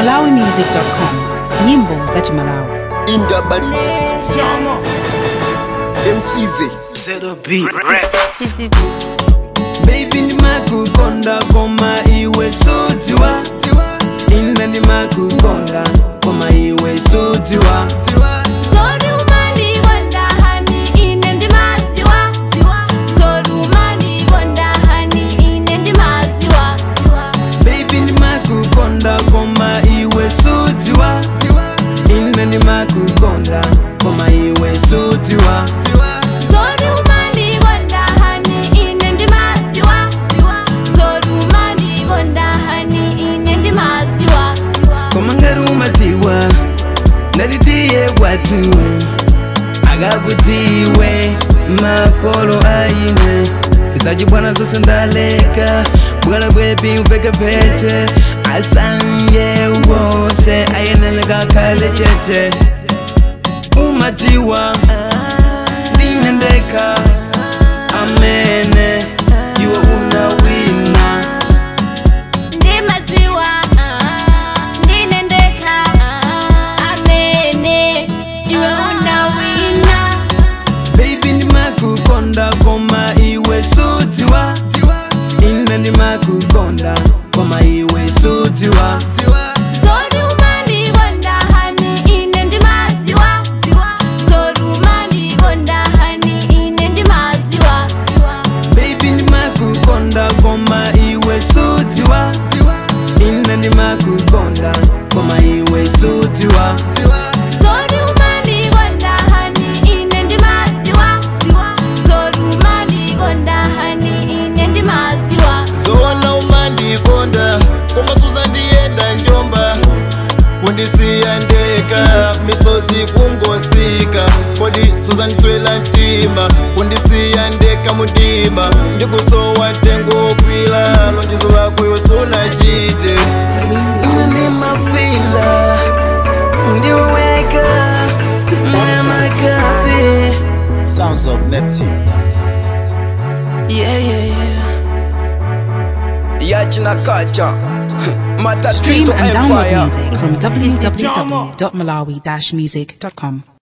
malawimusic.com. Nyimbo za Malawi. Indabali MCZ Zero B Baby ni makukonda koma iwe sutiwa Ine ni makukonda koma iwe sutiwa Zori umani gonda hani ine ndi maziwa Zori umani gonda hani ine ndi maziwa Baby ni makukonda koma iwe sutiwa Ine ni makukonda koma iwe sutiwa Zori umani gonda hani ine ndi maziwa Zori umani gonda hani ine ndi maziwa Koma ngari umatiwa Naritiye watu Agakutiwe makolo aine Kisaji bwana zose ndaleka Bwala bwepi uveke pete Asanje wose ayeneleka kale chete Umatiwa Dinendeka Amene Iwe unawina Ndi maziwa Ndinendeka Amene Iwe unawina Baby ni makukonda koma iwe sutiwa Ine ni makukonda koma iwe sutiwa Zori umani gonda hani ine ndi maziwa Zori umani gonda hani ine ndi maziwa Baby ni makukonda koma iwe sutiwa Ine ni makukonda koma iwe sutiwa Zori umani gonda hani ine ndi maziwa Zori umani gonda hani ine ndi maziwa Zona umandi konda Koma suza ndienda njomba Kundisiya ndeka Misozi kungosika Kodi suza niswela ntima Kundisiya ndeka mudima Ndikusowa tengo kwila Lonjizo lako iwe suna chite Ine ni mafila Ndiwe weka Mwana kazi Sounds of Neptune. Yeah Yachina kacha Stream and download music from www.malawi-music.com.